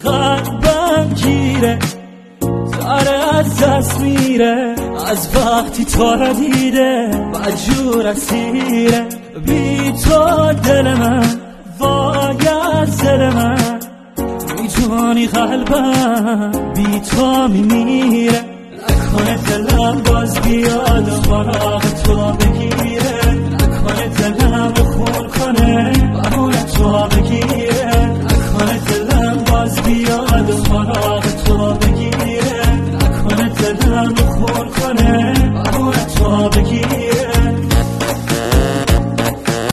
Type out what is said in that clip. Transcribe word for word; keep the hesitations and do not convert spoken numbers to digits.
قلبم گیره داره از دست میره از وقتی تو رو دیده بدجور اسیره بی تو دل من وای از دل من میدونی قلبم بی تو میمیره نکنه دلم باز بیاد و فراغ تو بگیره